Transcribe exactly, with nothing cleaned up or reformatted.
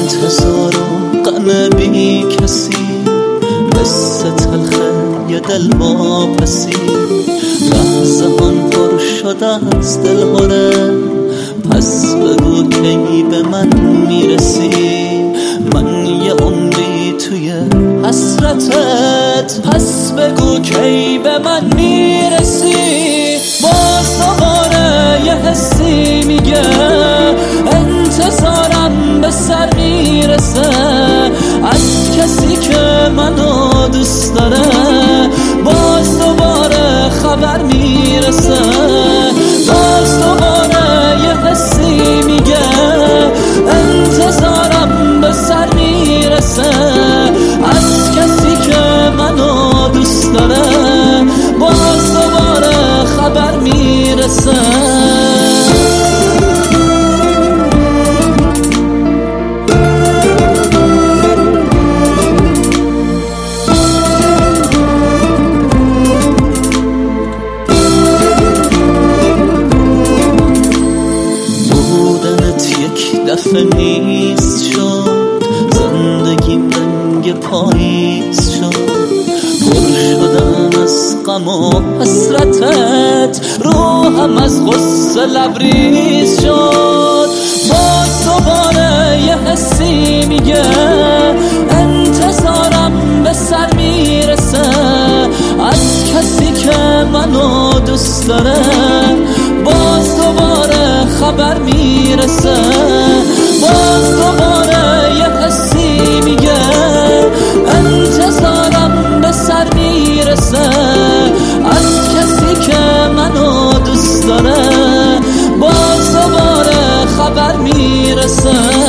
انتظار و غم بی کسی، قصه تلخه یه دل واپسی. لحظه هان پر شده از دل هره، پس بگو کی به من میرسی. من یه عمری توی حسرتت، پس بگو کی به من میرسی. باز دوباره یه حسی میگه انتظارم به سر میرسه، از کسی که منو دوست داره باز دوباره خبر میرسه. باز دوباره یه حسی میگه انتظارم به سر میرسه، از کسی که منو دوست داره باز دوباره خبر میرسه. دفعه نیست شد زندگیم رنگ پاییز شد، پر شدم از غم و حسرتت، روحم از غصه لبریز شد. باز دوباره یه حسی میگه انتظارم به سر میرسه، از کسی که منو دوست داره باز دوباره خبر میرسه. باز دوباره یه حسی میگه انتظارم به سر میرسه، از کسی که منو دوست داره باز دوباره خبر میرسه.